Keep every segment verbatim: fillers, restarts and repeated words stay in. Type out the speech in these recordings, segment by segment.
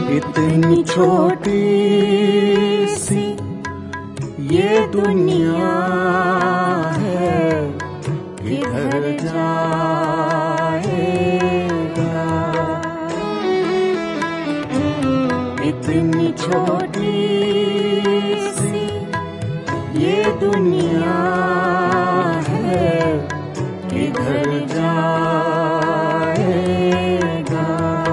इतनी छोटी सी ये दुनिया है, किधर जाएगा। इतनी छोटी सी ये दुनिया है, किधर जाएगा।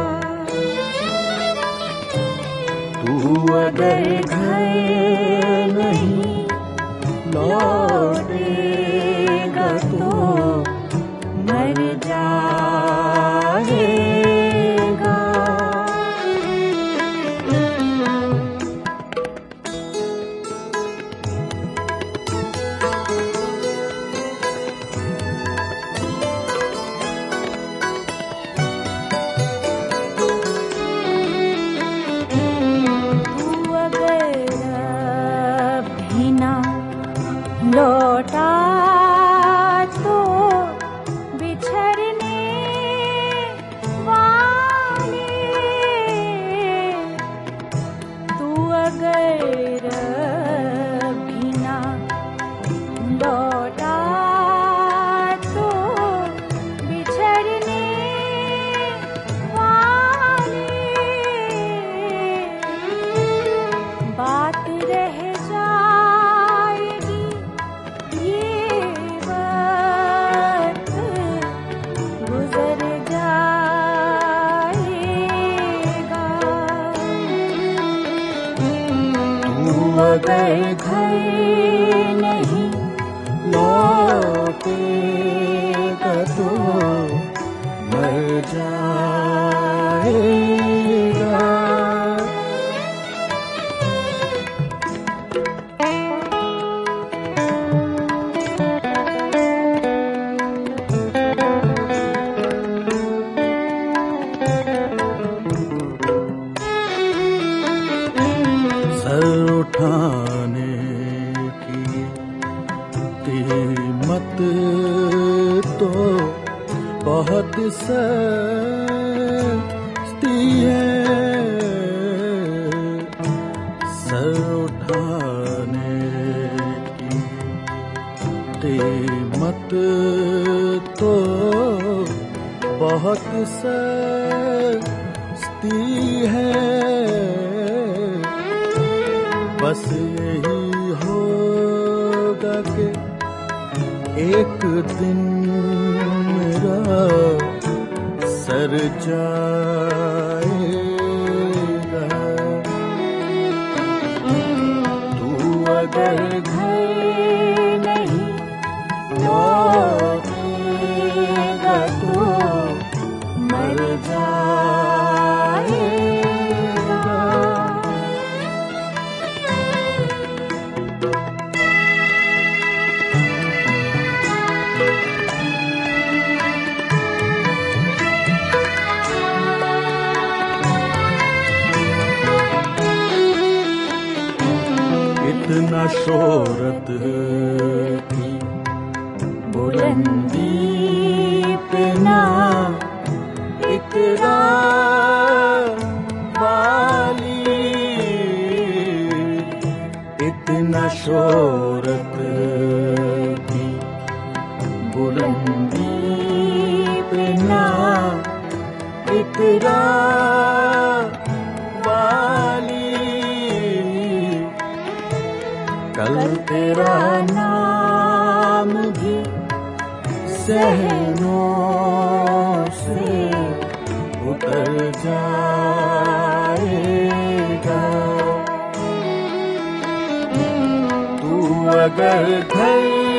तू अगर घर नहीं लौटेगा तो मर जाएगा। लौटा तो बिछड़ने वाले, तू अगर भी ना लौटा तो बिछड़ने वाले, बात रह जाएगी ये वक्त गुजर जाएगा। तू अगर घर नहीं लौटेगा तो मर जाएगा। सर उठाने की कीमत तो बहुत सस्ती है। सर उठाने की कीमत तो बहुत सस्ती है। बस यही होगा कि एक दिन मेरा सर जाएगा। तू अगर घर नहीं लौटेगा तो मर जाएगा। इतना शोहरत की बुलंदी पे ना इकरार वाली, इतना शोहरत की बुलंदी पे ना इकरार वाली। कल तेरा नाम भी सहनों से उतर जाएगा। तू अगर घर